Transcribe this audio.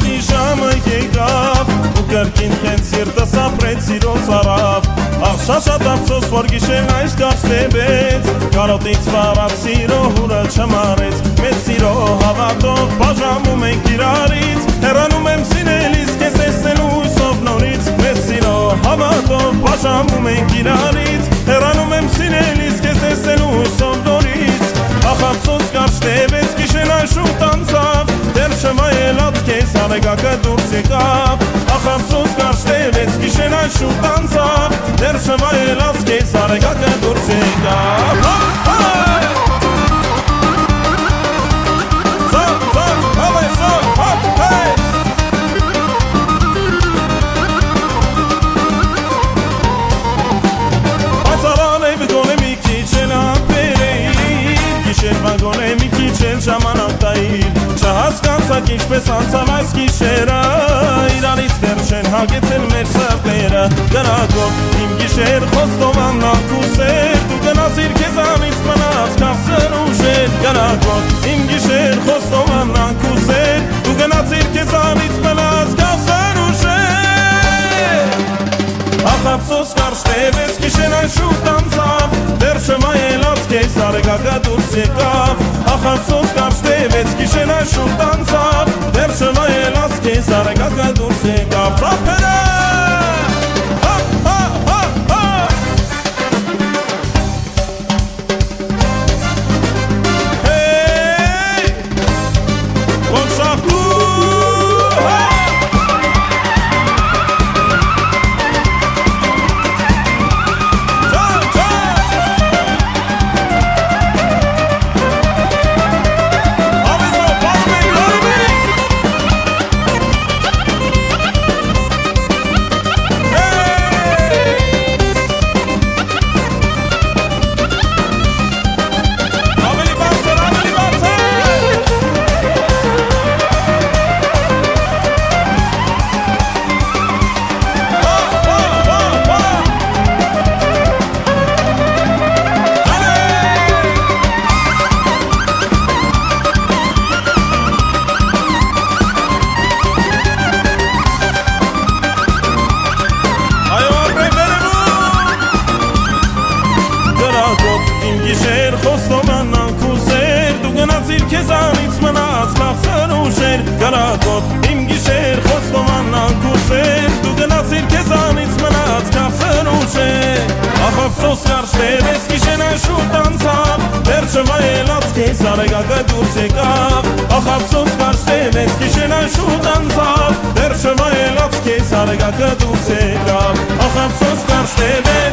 մի ժամը եկավ ու կրկին քենց սիրտս ապրեց սիրո ծարավ Ախ շատ ափսոս որ գիշերն այս կարճ տևեց Կարոտից վարած սիրո հուրը չմարեց Մեծ սիրո հավատով բաժանում ենք իրարից Հեռանում եմ սիրելիս քեզ տեսնելու հույսով նորից Մեծ սիրո հավատով բաժանում ենք իրարից Հեռանում եմ սիրելիս քեզ տեսնելու հույսով նորից Ախ ափսոս կարճ տևեց գիշերն այս շուտ անցավ Դեռ չվայելած քեզ արեգակը դուրս եկավ Ախ ափսոս կարճ տևեց գիշերն այս շուտ անցավ Դեռ չվայելած քեզ արեգակը դուրս եկավ Գոնե մի քիչ էլ ժամանակ տայիր Չհասկանցակ ինչպես անցավ այս գիշերը Իրանից դեռ չեն հագեցել մեր սրտերը Գրագով իմ գիշեր խոստովանանք ու սեր Դու գնացիր քեզանից մնաց կասր ուժեր Գրագով իմ գիշեր խոստովանանք ու սեր Դու գնացիր քեզանից մնաց կասր ուժեր Ախ ափսոս կարճ տևեց գիշերն այս շուտ անցավ Դեռ չվայելած քեզ արեգակը դուրս եկավ Ախ ափսոս կարճ տևեց գիշերն այս շուտ անցավ Դեռ չվայելած քեզ արեգակը դուրս եկավ Ծափերը Գիշեր խոստովանանք ու սեր Դու գնացիր քեզանից մնաց կասր ուժեր Գրագով իմ գիշեր խոստովանանք ու սեր Դու գնացիր քեզանից մնաց կասր ուժեր Ախ ափսոս կարճ տևեց գիշերն այս շուտ անցավ Դեռ չվայելած քեզ արեգակը դուրս եկավ Ախ ափսոս կարճ տևեց գիշերն այս շուտ անցավ Դեռ չվայելած քեզ արեգակը դուրս եկավ Ախ ափսոս կարճ տևեց